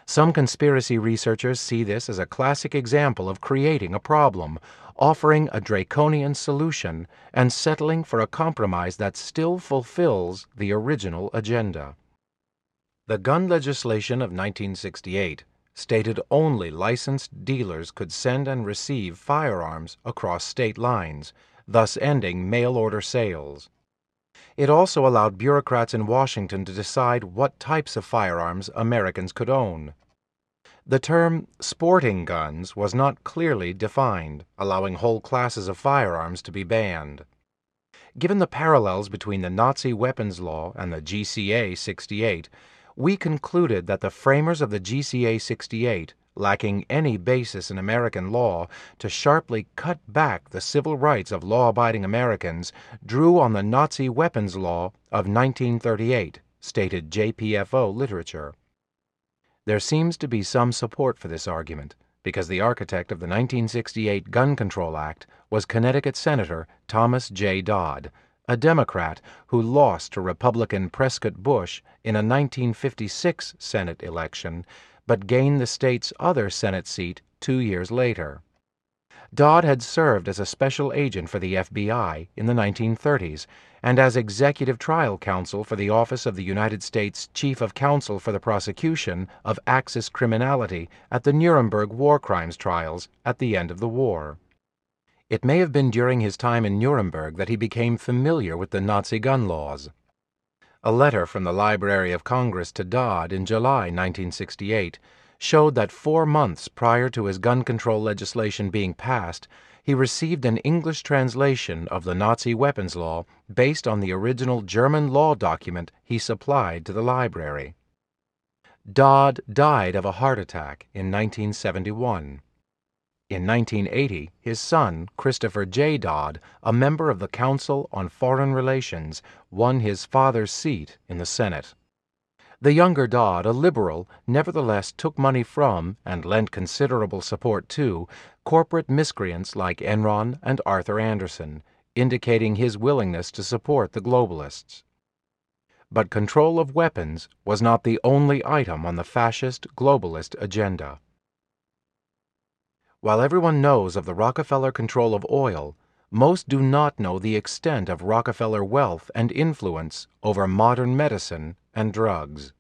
Some conspiracy researchers see this as a classic example of creating a problem, offering a draconian solution, and settling for a compromise that still fulfills the original agenda. The gun legislation of 1968 stated only licensed dealers could send and receive firearms across state lines, thus ending mail-order sales. It also allowed bureaucrats in Washington to decide what types of firearms Americans could own. The term sporting guns was not clearly defined, allowing whole classes of firearms to be banned. Given the parallels between the Nazi weapons law and the GCA 68, we concluded that the framers of the GCA 68, lacking any basis in American law to sharply cut back the civil rights of law-abiding Americans, drew on the Nazi weapons law of 1938, stated JPFO literature. There seems to be some support for this argument, because the architect of the 1968 Gun Control Act was Connecticut Senator Thomas J. Dodd, a Democrat who lost to Republican Prescott Bush in a 1956 Senate election, but gained the state's other Senate seat 2 years later. Dodd had served as a special agent for the FBI in the 1930s and as executive trial counsel for the Office of the United States Chief of Counsel for the Prosecution of Axis Criminality at the Nuremberg war crimes trials at the end of the war. It may have been during his time in Nuremberg that he became familiar with the Nazi gun laws. A letter from the Library of Congress to Dodd in July 1968 showed that 4 months prior to his gun control legislation being passed, he received an English translation of the Nazi weapons law based on the original German law document he supplied to the library. Dodd died of a heart attack in 1971. In 1980, his son, Christopher J. Dodd, a member of the Council on Foreign Relations, won his father's seat in the Senate. The younger Dodd, a liberal, nevertheless took money from, and lent considerable support to, corporate miscreants like Enron and Arthur Andersen, indicating his willingness to support the globalists. But control of weapons was not the only item on the fascist globalist agenda. While everyone knows of the Rockefeller control of oil, most do not know the extent of Rockefeller wealth and influence over modern medicine and drugs.